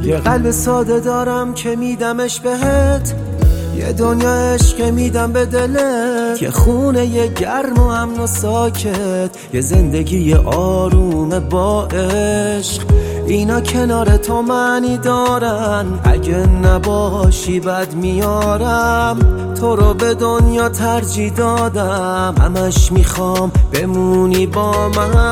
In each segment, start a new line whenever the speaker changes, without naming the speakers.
یه قلب ساده دارم که میدمش بهت، یه دنیا عشق میدم به دلت، یه خونه یه گرم و امن و ساکت، یه زندگی آروم با عشق. اینا کنار تو معنی دارن، اگه نباشی بد میارم. تو رو به دنیا ترجیح دادم، همش میخوام بمونی با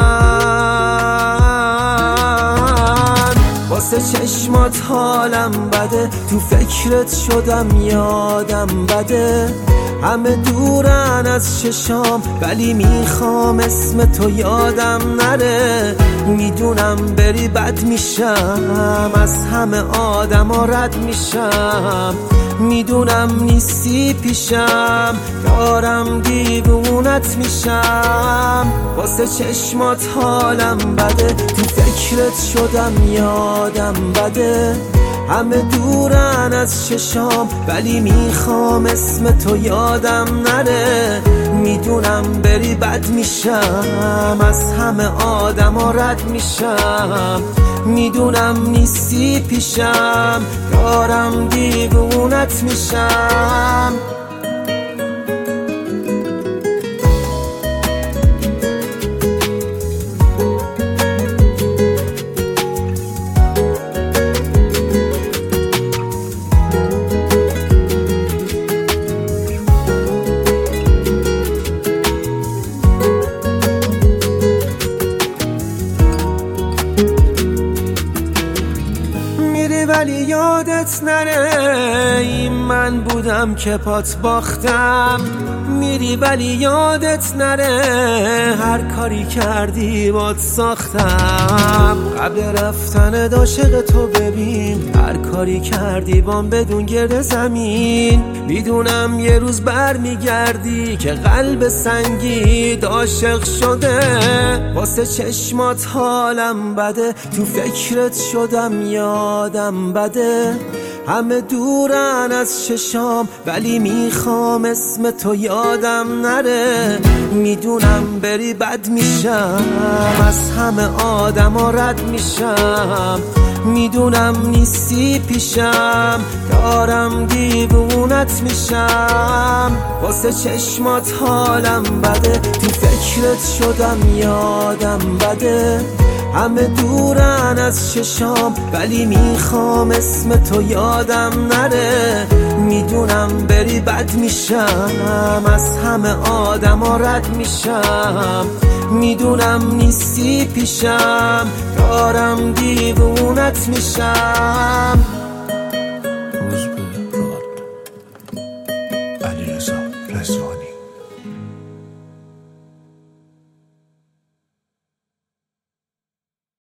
من. واسه چشمات حالم بده، تو فکرت شدم یادم بده. همه دورن از چشام ولی میخوام اسم تو یادم نره. میدونم بری بد میشم، از همه آدما رد میشم. میدونم نیستی پیشم، دارم دیوونت میشم. واسه چشمات حالم بده، تو فکرت شدم یادم بده. همه دورن از چشام ولی میخوام اسم تو یادم نره. میدونم بری بد میشم، از همه آدما رد میشم. میدونم نیستی پیشم، دارم دیوونت میشم. ولی یادت نره این من بودم که پات باختم. میری ولی یادت نره هر کاری کردی بات ساختم. قبل رفتن عاشق تو ببین، هر کاری کردی بام بدون گرد زمین. میدونم یه روز بر میگردی که قلب سنگی عاشق شده. واسه چشمات حالم بده، تو فکرت شدم یادم بده. همه دورن از چشام ولی میخوام اسم تو یادم نره. میدونم بری بد میشم، از همه آدما رد میشم. میدونم نیستی پیشم، دارم دیوونت میشم. واسه چشمات حالم بده، تو فکرت شدم یادم بده. همه دورن از چشام ولی میخوام اسم تو یادم نره. میدونم بری بد میشم، از همه آدما رد میشم. میدونم نیستی پیشم، دارم دیوونت میشم.
روز به راد علیرضا رضوانی.